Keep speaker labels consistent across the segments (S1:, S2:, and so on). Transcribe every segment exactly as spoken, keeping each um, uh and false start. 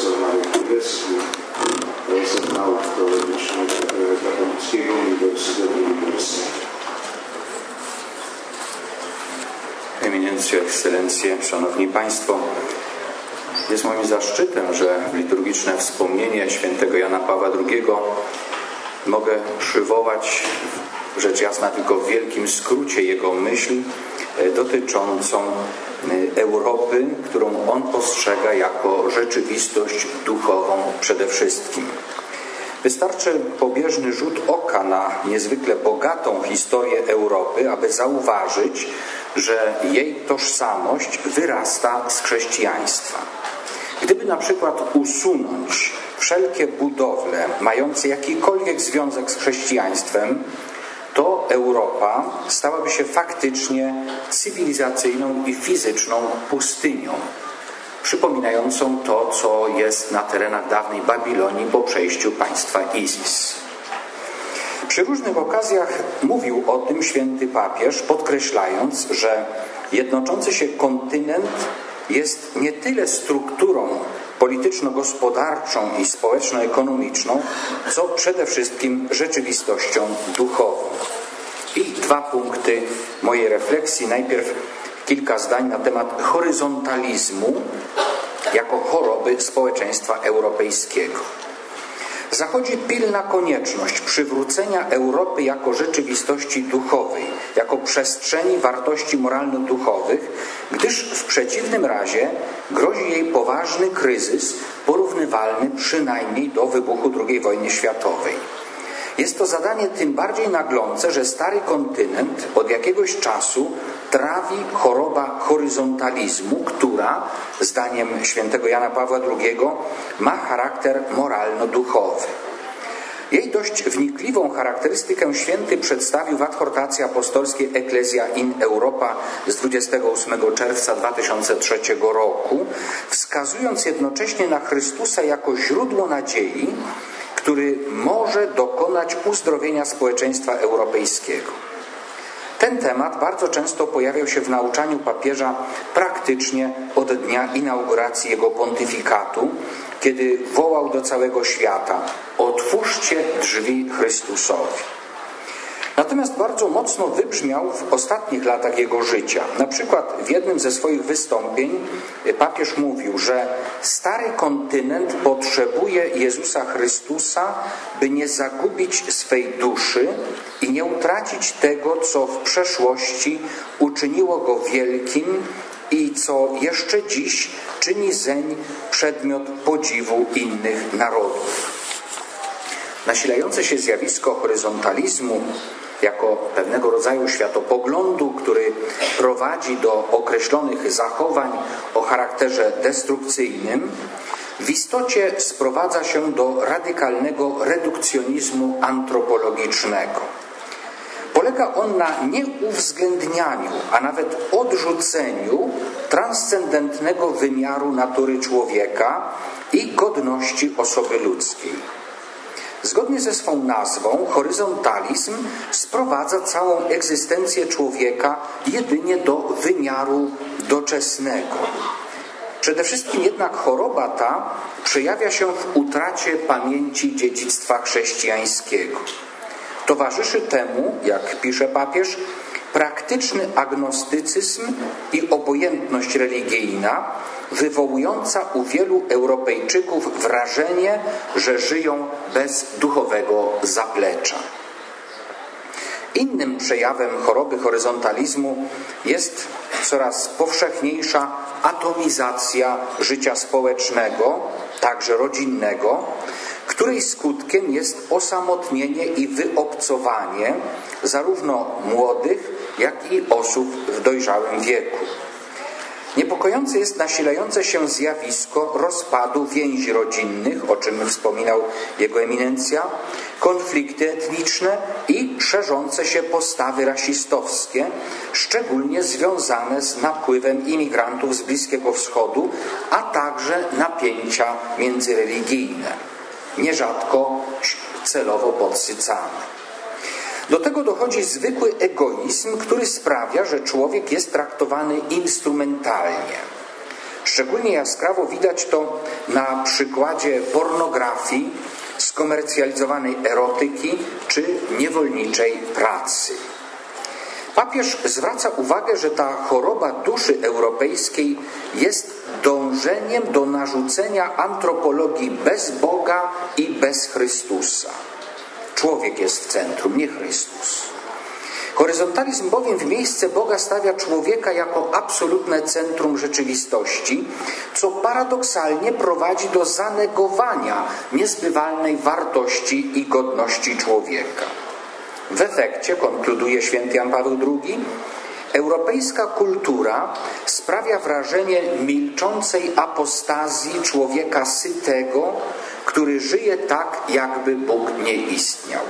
S1: profesor Marek Królewski, profesor nauk teologicznych Katolickiego Uniwersytetu Lubelskiego.
S2: Eminencjo, Ekscelencje, Szanowni Państwo, jest moim zaszczytem, że w liturgiczne wspomnienie świętego Jana Pawła drugiego mogę przywołać, rzecz jasna tylko w wielkim skrócie, jego myśl dotyczącą Europy, którą on postrzega jako rzeczywistość duchową przede wszystkim. Wystarczy pobieżny rzut oka na niezwykle bogatą historię Europy, aby zauważyć, że jej tożsamość wyrasta z chrześcijaństwa. Gdyby na przykład usunąć wszelkie budowle mające jakikolwiek związek z chrześcijaństwem, to Europa stałaby się faktycznie cywilizacyjną i fizyczną pustynią, przypominającą to, co jest na terenach dawnej Babilonii po przejściu państwa Izis. Przy różnych okazjach mówił o tym święty papież, podkreślając, że jednoczący się kontynent jest nie tyle strukturą polityczno-gospodarczą i społeczno-ekonomiczną, co przede wszystkim rzeczywistością duchową. I dwa punkty mojej refleksji. Najpierw kilka zdań na temat horyzontalizmu jako choroby społeczeństwa europejskiego. Zachodzi pilna konieczność przywrócenia Europy jako rzeczywistości duchowej, jako przestrzeni wartości moralno-duchowych, gdyż w przeciwnym razie grozi jej poważny kryzys, porównywalny przynajmniej do wybuchu drugiej wojny światowej. Jest to zadanie tym bardziej naglące, że stary kontynent od jakiegoś czasu trawi choroba horyzontalizmu, która, zdaniem świętego Jana Pawła drugiego, ma charakter moralno-duchowy. Jej dość wnikliwą charakterystykę święty przedstawił w adhortacji apostolskiej Ecclesia in Europa z dwudziestego ósmego czerwca dwa tysiące trzeciego roku, wskazując jednocześnie na Chrystusa jako źródło nadziei, który może dokonać uzdrowienia społeczeństwa europejskiego. Ten temat bardzo często pojawiał się w nauczaniu papieża praktycznie od dnia inauguracji jego pontyfikatu, kiedy wołał do całego świata: otwórzcie drzwi Chrystusowi. Natomiast bardzo mocno wybrzmiał w ostatnich latach jego życia. Na przykład w jednym ze swoich wystąpień papież mówił, że stary kontynent potrzebuje Jezusa Chrystusa, by nie zagubić swej duszy i nie utracić tego, co w przeszłości uczyniło go wielkim i co jeszcze dziś czyni zeń przedmiot podziwu innych narodów. Nasilające się zjawisko horyzontalizmu jako pewnego rodzaju światopoglądu, który prowadzi do określonych zachowań o charakterze destrukcyjnym, w istocie sprowadza się do radykalnego redukcjonizmu antropologicznego. Polega on na nieuwzględnianiu, a nawet odrzuceniu transcendentnego wymiaru natury człowieka i godności osoby ludzkiej. Zgodnie ze swą nazwą, horyzontalizm sprowadza całą egzystencję człowieka jedynie do wymiaru doczesnego. Przede wszystkim jednak choroba ta przejawia się w utracie pamięci dziedzictwa chrześcijańskiego. Towarzyszy temu, jak pisze papież, praktyczny agnostycyzm i obojętność religijna, wywołująca u wielu Europejczyków wrażenie, że żyją bez duchowego zaplecza. Innym przejawem choroby horyzontalizmu jest coraz powszechniejsza atomizacja życia społecznego, także rodzinnego, której skutkiem jest osamotnienie i wyobcowanie zarówno młodych, jak i osób w dojrzałym wieku. Niepokojące jest nasilające się zjawisko rozpadu więzi rodzinnych, o czym wspominał jego eminencja, konflikty etniczne i szerzące się postawy rasistowskie, szczególnie związane z napływem imigrantów z Bliskiego Wschodu, a także napięcia międzyreligijne, nierzadko celowo podsycane. Do tego dochodzi zwykły egoizm, który sprawia, że człowiek jest traktowany instrumentalnie. Szczególnie jaskrawo widać to na przykładzie pornografii, skomercjalizowanej erotyki czy niewolniczej pracy. Papież zwraca uwagę, że ta choroba duszy europejskiej jest dążeniem do narzucenia antropologii bez Boga i bez Chrystusa. Człowiek jest w centrum, nie Chrystus. Horyzontalizm bowiem w miejsce Boga stawia człowieka jako absolutne centrum rzeczywistości, co paradoksalnie prowadzi do zanegowania niezbywalnej wartości i godności człowieka. W efekcie, konkluduje święty Jan Paweł drugi, europejska kultura sprawia wrażenie milczącej apostazji człowieka sytego, który żyje tak, jakby Bóg nie istniał.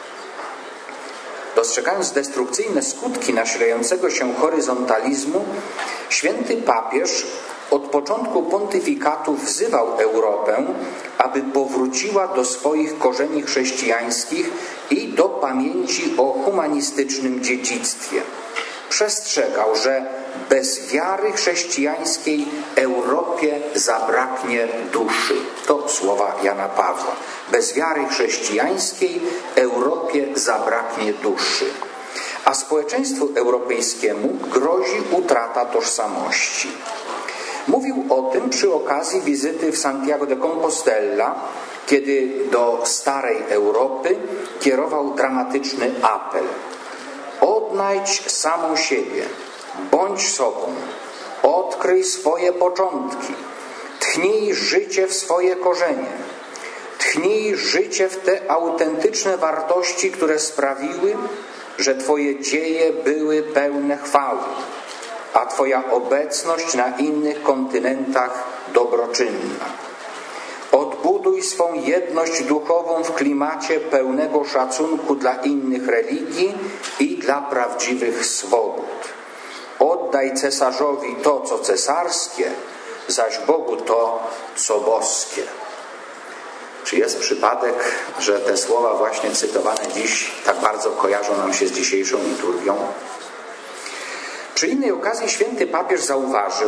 S2: Dostrzegając destrukcyjne skutki nasilającego się horyzontalizmu, święty papież od początku pontyfikatu wzywał Europę, aby powróciła do swoich korzeni chrześcijańskich i do pamięci o humanistycznym dziedzictwie. Przestrzegał, że bez wiary chrześcijańskiej Europie zabraknie duszy. To słowa Jana Pawła. Bez wiary chrześcijańskiej Europie zabraknie duszy. A społeczeństwu europejskiemu grozi utrata tożsamości. Mówił o tym przy okazji wizyty w Santiago de Compostela, kiedy do starej Europy kierował dramatyczny apel. Odnajdź samą siebie, bądź sobą, odkryj swoje początki, tchnij życie w swoje korzenie, tchnij życie w te autentyczne wartości, które sprawiły, że Twoje dzieje były pełne chwały, a Twoja obecność na innych kontynentach dobroczynna. Odbuduj swą jedność duchową w klimacie pełnego szacunku dla innych religii i dla prawdziwych swobód. Oddaj cesarzowi to, co cesarskie, zaś Bogu to, co boskie. Czy jest przypadek, że te słowa właśnie cytowane dziś tak bardzo kojarzą nam się z dzisiejszą liturgią? Przy innej okazji święty papież zauważył,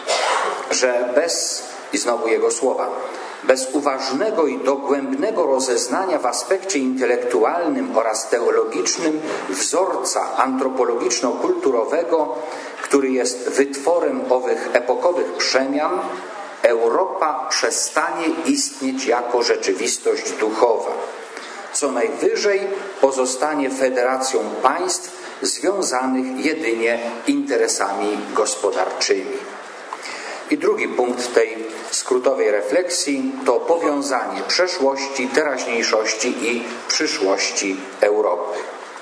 S2: że bez, i znowu jego słowa, bez uważnego i dogłębnego rozeznania w aspekcie intelektualnym oraz teologicznym wzorca antropologiczno-kulturowego, który jest wytworem owych epokowych przemian, Europa przestanie istnieć jako rzeczywistość duchowa. Co najwyżej pozostanie federacją państw związanych jedynie interesami gospodarczymi. I drugi punkt tej skrótowej refleksji to powiązanie przeszłości, teraźniejszości i przyszłości Europy.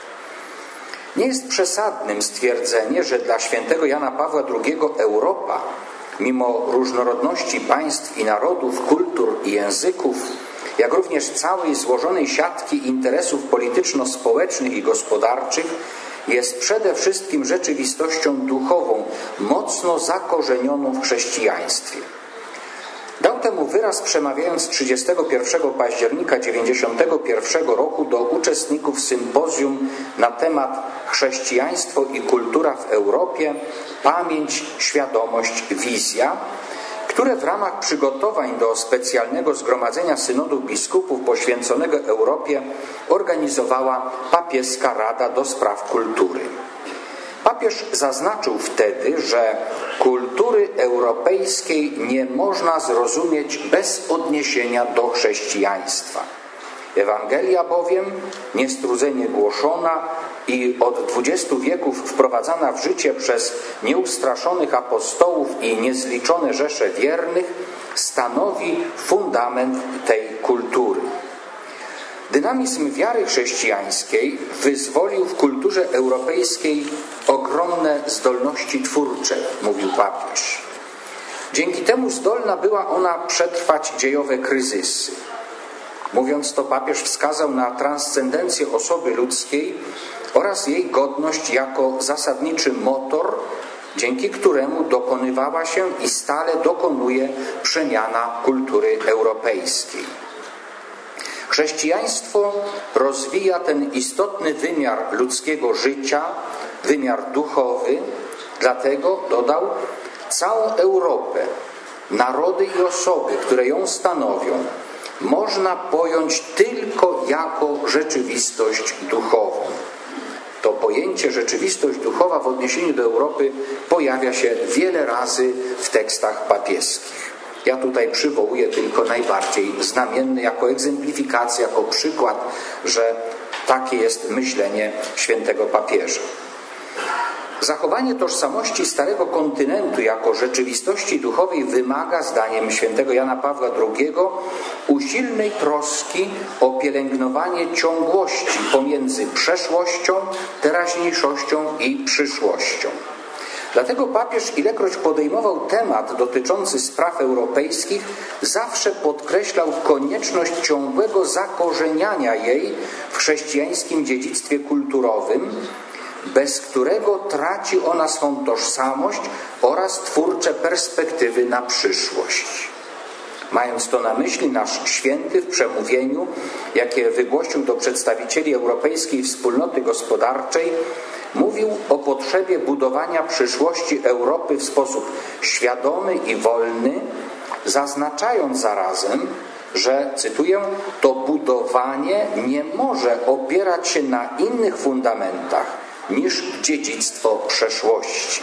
S2: Nie jest przesadnym stwierdzenie, że dla świętego Jana Pawła drugiego Europa, mimo różnorodności państw i narodów, kultur i języków, jak również całej złożonej siatki interesów polityczno-społecznych i gospodarczych, jest przede wszystkim rzeczywistością duchową, mocno zakorzenioną w chrześcijaństwie. Dał temu wyraz, przemawiając trzydziestego pierwszego października dziewięćdziesiątego pierwszego roku do uczestników sympozjum na temat Chrześcijaństwo i kultura w Europie, pamięć, świadomość, wizja, które w ramach przygotowań do specjalnego zgromadzenia synodu biskupów poświęconego Europie organizowała Papieska Rada do Spraw Kultury. Papież zaznaczył wtedy, że kultury europejskiej nie można zrozumieć bez odniesienia do chrześcijaństwa. Ewangelia bowiem, niestrudzenie głoszona i od dwudziestu wieków wprowadzana w życie przez nieustraszonych apostołów i niezliczone rzesze wiernych, stanowi fundament tej kultury. Dynamizm wiary chrześcijańskiej wyzwolił w kulturze europejskiej ogromne zdolności twórcze, mówił papież. Dzięki temu zdolna była ona przetrwać dziejowe kryzysy. Mówiąc to, papież wskazał na transcendencję osoby ludzkiej oraz jej godność jako zasadniczy motor, dzięki któremu dokonywała się i stale dokonuje przemiana kultury europejskiej. Chrześcijaństwo rozwija ten istotny wymiar ludzkiego życia, wymiar duchowy, dlatego, dodał, całą Europę narody i osoby, które ją stanowią, można pojąć tylko jako rzeczywistość duchową. To pojęcie rzeczywistość duchowa w odniesieniu do Europy pojawia się wiele razy w tekstach papieskich. Ja tutaj przywołuję tylko najbardziej znamienny jako egzemplifikacja, jako przykład, że takie jest myślenie świętego papieża. Zachowanie tożsamości Starego Kontynentu jako rzeczywistości duchowej wymaga, zdaniem świętego Jana Pawła drugiego, usilnej troski o pielęgnowanie ciągłości pomiędzy przeszłością, teraźniejszością i przyszłością. Dlatego papież, ilekroć podejmował temat dotyczący spraw europejskich, zawsze podkreślał konieczność ciągłego zakorzeniania jej w chrześcijańskim dziedzictwie kulturowym, bez którego traci ona swą tożsamość oraz twórcze perspektywy na przyszłość. Mając to na myśli, nasz święty w przemówieniu, jakie wygłosił do przedstawicieli Europejskiej Wspólnoty Gospodarczej, mówił o potrzebie budowania przyszłości Europy w sposób świadomy i wolny, zaznaczając zarazem, że, cytuję, to budowanie nie może opierać się na innych fundamentach niż dziedzictwo przeszłości.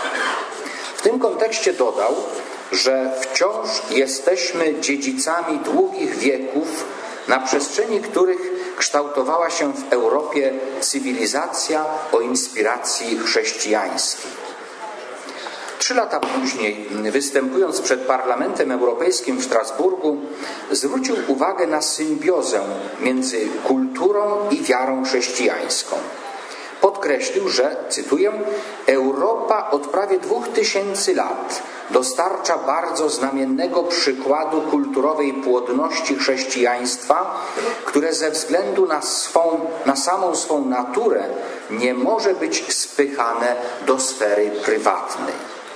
S2: W tym kontekście dodał, że wciąż jesteśmy dziedzicami długich wieków, na przestrzeni których kształtowała się w Europie cywilizacja o inspiracji chrześcijańskiej. Trzy lata później, występując przed Parlamentem Europejskim w Strasburgu, zwrócił uwagę na symbiozę między kulturą i wiarą chrześcijańską. Podkreślił, że, cytuję, Europa od prawie dwóch tysięcy lat dostarcza bardzo znamiennego przykładu kulturowej płodności chrześcijaństwa, które ze względu na, swą, na samą swą naturę nie może być spychane do sfery prywatnej.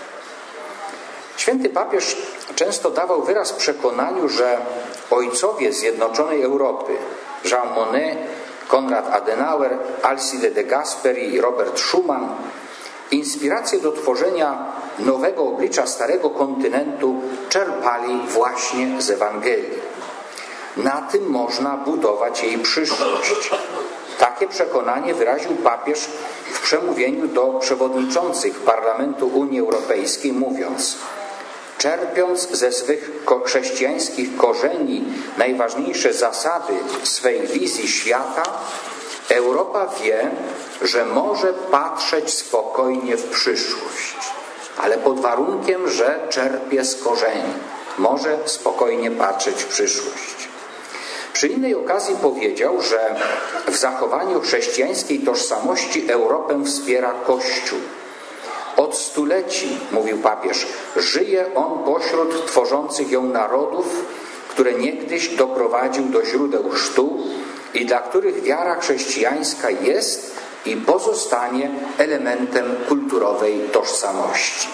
S2: Święty papież często dawał wyraz przekonaniu, że ojcowie Zjednoczonej Europy, Jean Monnet, Konrad Adenauer, Alcide de Gasperi i Robert Schuman, inspirację do tworzenia nowego oblicza Starego Kontynentu czerpali właśnie z Ewangelii. Na tym można budować jej przyszłość. Takie przekonanie wyraził papież w przemówieniu do przewodniczących Parlamentu Unii Europejskiej, mówiąc: czerpiąc ze swych chrześcijańskich korzeni najważniejsze zasady swej wizji świata, Europa wie, że może patrzeć spokojnie w przyszłość, ale pod warunkiem, że czerpie z korzeni. Może spokojnie patrzeć w przyszłość. Przy innej okazji powiedział, że w zachowaniu chrześcijańskiej tożsamości Europę wspiera Kościół. Od stuleci, mówił papież, żyje on pośród tworzących ją narodów, które niegdyś doprowadził do źródeł chrztu i dla których wiara chrześcijańska jest i pozostanie elementem kulturowej tożsamości.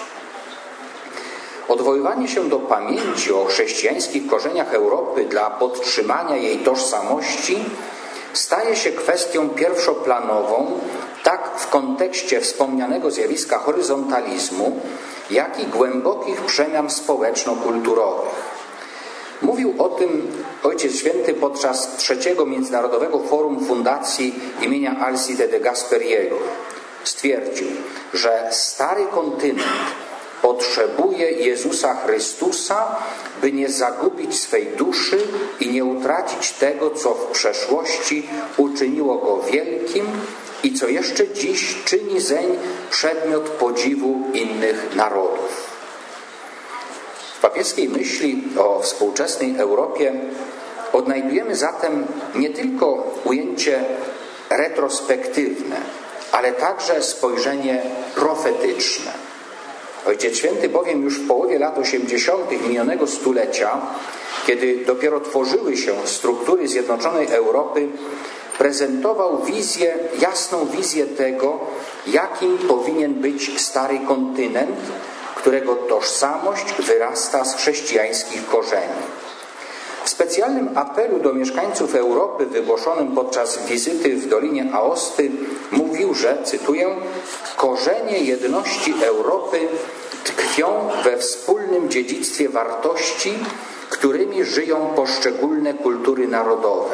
S2: Odwoływanie się do pamięci o chrześcijańskich korzeniach Europy dla podtrzymania jej tożsamości staje się kwestią pierwszoplanową tak w kontekście wspomnianego zjawiska horyzontalizmu, jak i głębokich przemian społeczno-kulturowych. Mówił o tym Ojciec Święty podczas trzeciego Międzynarodowego Forum Fundacji imienia Alcide de Gasperiego. Stwierdził, że Stary Kontynent potrzebuje Jezusa Chrystusa, by nie zagubić swej duszy i nie utracić tego, co w przeszłości uczyniło go wielkim i co jeszcze dziś czyni zeń przedmiot podziwu innych narodów. W papieskiej myśli o współczesnej Europie odnajdujemy zatem nie tylko ujęcie retrospektywne, ale także spojrzenie profetyczne. Ojciec Święty bowiem już w połowie lat osiemdziesiątych minionego stulecia, kiedy dopiero tworzyły się struktury zjednoczonej Europy, prezentował wizję, jasną wizję tego, jakim powinien być Stary Kontynent, którego tożsamość wyrasta z chrześcijańskich korzeni. W specjalnym apelu do mieszkańców Europy wygłoszonym podczas wizyty w Dolinie Aosty mówił, że, cytuję, korzenie jedności Europy tkwią we wspólnym dziedzictwie wartości, którymi żyją poszczególne kultury narodowe.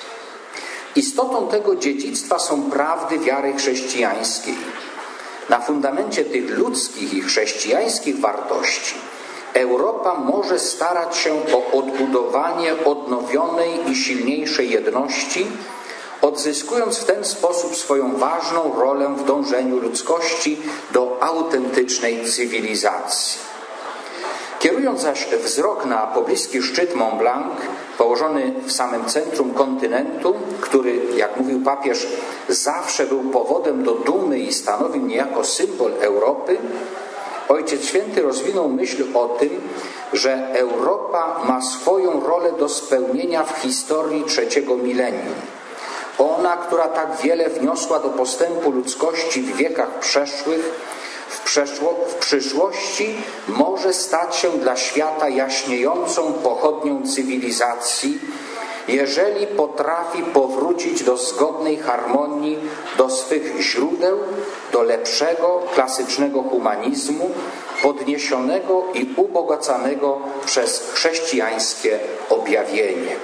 S2: Istotą tego dziedzictwa są prawdy wiary chrześcijańskiej. Na fundamencie tych ludzkich i chrześcijańskich wartości Europa może starać się o odbudowanie odnowionej i silniejszej jedności, odzyskując w ten sposób swoją ważną rolę w dążeniu ludzkości do autentycznej cywilizacji. Kierując zaś wzrok na pobliski szczyt Mont Blanc, położony w samym centrum kontynentu, który, jak mówił papież, zawsze był powodem do dumy i stanowił niejako symbol Europy, Ojciec Święty rozwinął myśl o tym, że Europa ma swoją rolę do spełnienia w historii trzeciego milenium. Ona, która tak wiele wniosła do postępu ludzkości w wiekach przeszłych, w, przeszło, w przyszłości może stać się dla świata jaśniejącą pochodnią cywilizacji, jeżeli potrafi powrócić do zgodnej harmonii, do swych źródeł, do lepszego, klasycznego humanizmu, podniesionego i ubogacanego przez chrześcijańskie objawienie.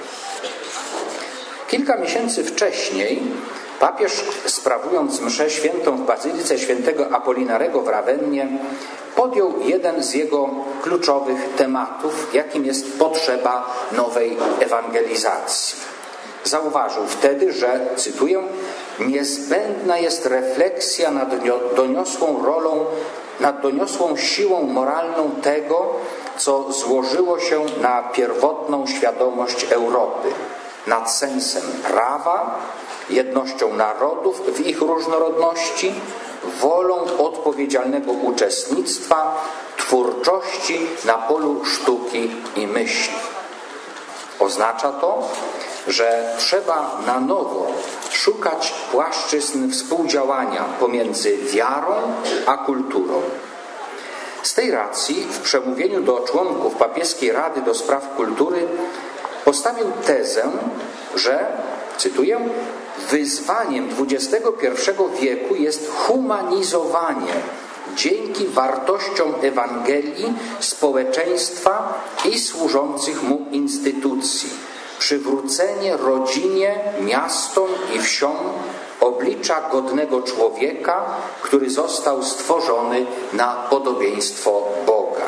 S2: Kilka miesięcy wcześniej papież, sprawując mszę świętą w Bazylice Świętego Apolinarego w Rawennie, podjął jeden z jego kluczowych tematów, jakim jest potrzeba nowej ewangelizacji. Zauważył wtedy, że, cytuję, niezbędna jest refleksja nad doniosłą rolą, nad doniosłą siłą moralną tego, co złożyło się na pierwotną świadomość Europy, nad sensem prawa, jednością narodów w ich różnorodności, wolą odpowiedzialnego uczestnictwa, twórczości na polu sztuki i myśli. Oznacza to, że trzeba na nowo szukać płaszczyzn współdziałania pomiędzy wiarą a kulturą. Z tej racji w przemówieniu do członków Papieskiej Rady do Spraw Kultury postawił tezę, że, cytuję, wyzwaniem dwudziestego pierwszego wieku jest humanizowanie dzięki wartościom Ewangelii społeczeństwa i służących mu instytucji, przywrócenie rodzinie, miastom i wsiom oblicza godnego człowieka, który został stworzony na podobieństwo Boga.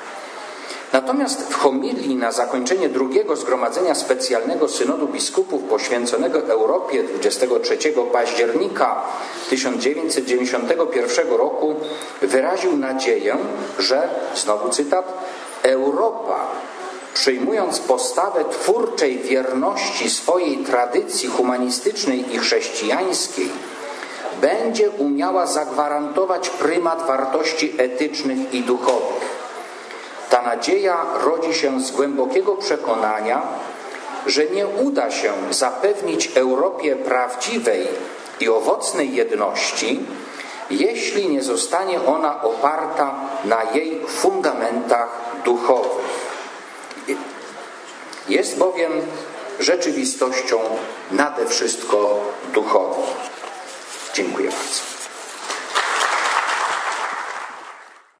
S2: Natomiast w homilii na zakończenie drugiego Zgromadzenia Specjalnego Synodu Biskupów poświęconego Europie dwudziestego trzeciego października tysiąc dziewięćset dziewięćdziesiątego pierwszego roku wyraził nadzieję, że, znowu cytat, Europa, przyjmując postawę twórczej wierności swojej tradycji humanistycznej i chrześcijańskiej, będzie umiała zagwarantować prymat wartości etycznych i duchowych. Ta nadzieja rodzi się z głębokiego przekonania, że nie uda się zapewnić Europie prawdziwej i owocnej jedności, jeśli nie zostanie ona oparta na jej fundamentach duchowych. Jest bowiem rzeczywistością nade wszystko duchową. Dziękuję bardzo.